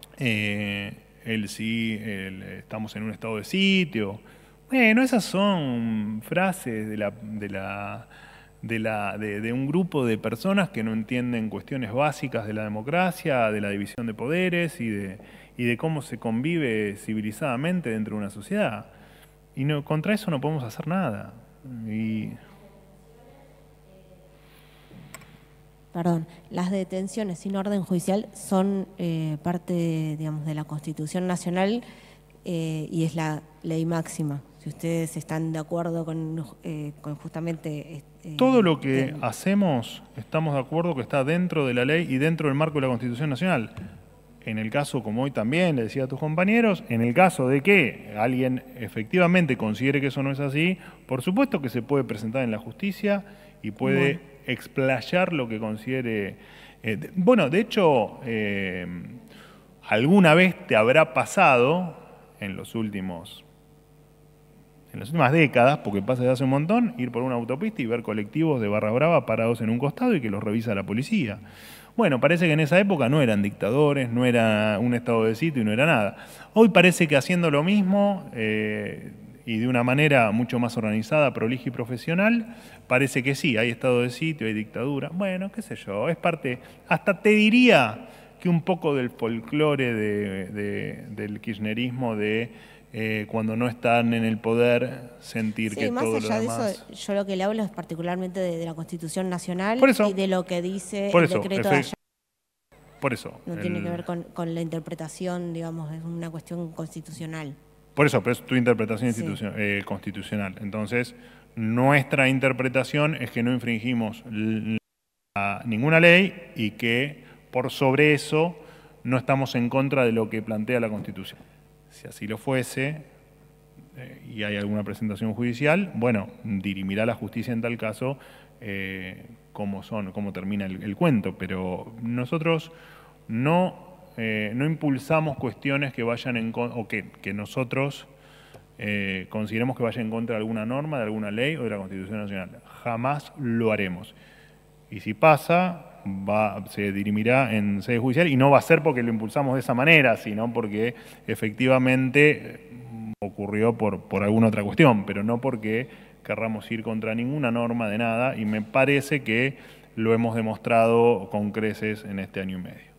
B: Eh, el si el, estamos en un estado de sitio. Bueno, esas son frases de, la, de, la, de, la, de, de un grupo de personas que no entienden cuestiones básicas de la democracia, de la división de poderes y de, y de cómo se convive civilizadamente dentro de una sociedad. Y no, contra eso no podemos hacer nada. Y...
I: Perdón, las detenciones sin orden judicial son eh, parte, digamos, de la Constitución Nacional eh, y es la ley máxima. Si ustedes están de acuerdo con, eh, con justamente... Eh,
B: Todo lo que eh, hacemos, estamos de acuerdo que está dentro de la ley y dentro del marco de la Constitución Nacional. En el caso, como hoy también le decía a tus compañeros, en el caso de que alguien efectivamente considere que eso no es así, por supuesto que se puede presentar en la justicia y puede... Bueno. explayar lo que considere... Eh, de, bueno, de hecho, eh, alguna vez te habrá pasado, en los últimos, en las últimas décadas, porque pasa de hace un montón, ir por una autopista y ver colectivos de barra brava parados en un costado y que los revisa la policía. Bueno, parece que en esa época no eran dictadores, no era un estado de sitio y no era nada. Hoy parece que haciendo lo mismo eh, y de una manera mucho más organizada, prolija y profesional, parece que sí, hay estado de sitio, hay dictadura. Bueno, qué sé yo, es parte, hasta te diría que un poco del folclore de, de, del kirchnerismo de eh, cuando no están en el poder sentir
I: sí,
B: que
I: más
B: todo
I: allá
B: lo
I: de
B: demás...
I: eso, yo lo que le hablo es particularmente de, de la Constitución Nacional
B: Por eso,
I: y de lo que dice
B: por
I: el
B: eso,
I: decreto de
B: efe-
I: allá.
B: Por eso.
I: No
B: el-
I: tiene que ver con, con la interpretación, digamos, es una cuestión constitucional.
B: Por eso, pero es tu interpretación
I: Sí.
B: institucio- eh, constitucional. Entonces, nuestra interpretación es que no infringimos l- la- ninguna ley y que por sobre eso no estamos en contra de lo que plantea la Constitución. Si así lo fuese eh, y hay alguna presentación judicial, bueno, dirimirá la justicia en tal caso eh, cómo son, cómo termina el, el cuento, pero nosotros no, eh, no impulsamos cuestiones que vayan en con- o que, que nosotros eh, consideremos que vaya en contra de alguna norma, de alguna ley o de la Constitución Nacional. Jamás lo haremos. Y si pasa, va, se dirimirá en sede judicial y no va a ser porque lo impulsamos de esa manera, sino porque efectivamente eh, ocurrió por, por alguna otra cuestión, pero no porque querramos ir contra ninguna norma de nada y me parece que lo hemos demostrado con creces en este año y medio.